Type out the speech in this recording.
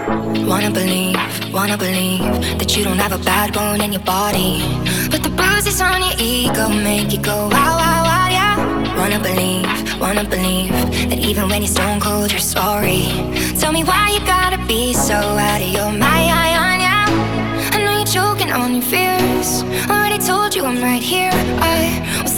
Wanna believe that you don't have a bad bone in your body, but the bruises on your ego make you go wow, wow, wow, yeah. Wanna believe that even when you're stone cold, you're sorry. Tell me why you gotta be so out of your mind, yeah. I know you're choking on your fears. Already told you I'm right here. I was